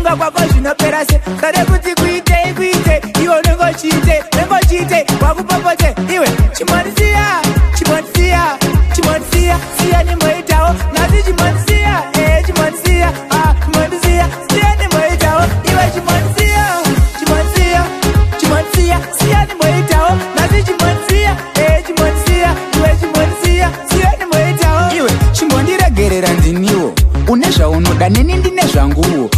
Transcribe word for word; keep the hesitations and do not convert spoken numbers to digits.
kufunga kwako zvinopera se kare kuti kuite kuite iwe unengochiite unengochiite wakupopote iwe chimonisiya chimonisiya chimonisiya siya nimboitawo nasi chimonisiya eh chimonisiya ah chimonisiya siya nimboitawo iwe chimonisiya chimonisiya chimonisiya siya nimboitawo nasi chimonisiya eh chimonisiya iwe chimonisiya siya nimboitawo iwe chimoniregerera ndiniwo une zvaunoda neni ndine zvanguwo